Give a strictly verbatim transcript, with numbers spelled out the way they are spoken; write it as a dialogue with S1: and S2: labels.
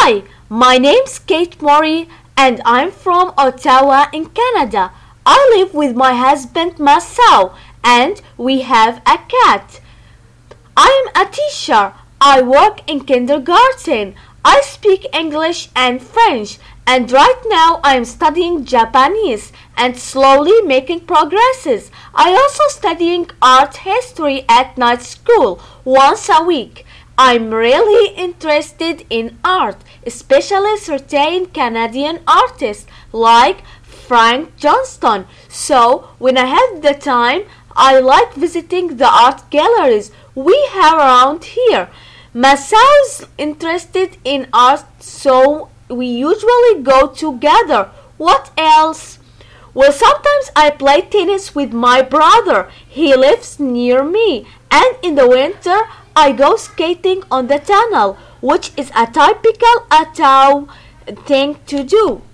S1: Hi, my name's Kate Mori and I'm from Ottawa in Canada. I live with my husband Masao and we have a cat. I'm a teacher. I work in kindergarten. I speak English and French, and right now I'm studying Japanese and slowly making progresses. I also studying art history at night school once a week. I'm really interested in art, especially certain Canadian artists like Frank Johnston. So when I have the time, I like visiting the art galleries we have around here. Masao's interested in art, so we usually go together. What else? Well, sometimes I play tennis with my brother. He lives near me. And in the winter, I go skating on the tunnel, which is a typical Ottawa thing to do.